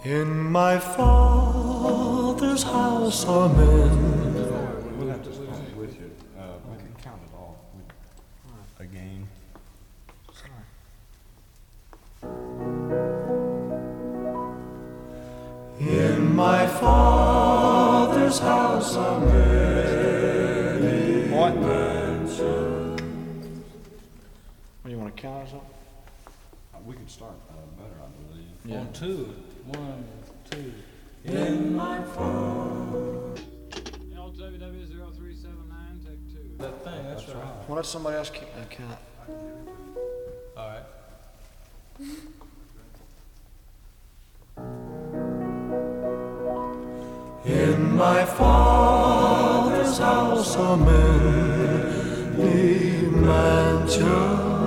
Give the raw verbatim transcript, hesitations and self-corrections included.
In my Father's house are men. We'll have to start with you. Uh, we can count it all again. In my Father's house are many What? mansions. What, you want to count or something? Uh, we can start uh, better, I believe. Yeah. On two. One, two. In my Father. L W W zero three seven nine, take two. That thing, that's right. Well, let somebody else keep that count. All right. In my Father's house are many mansions.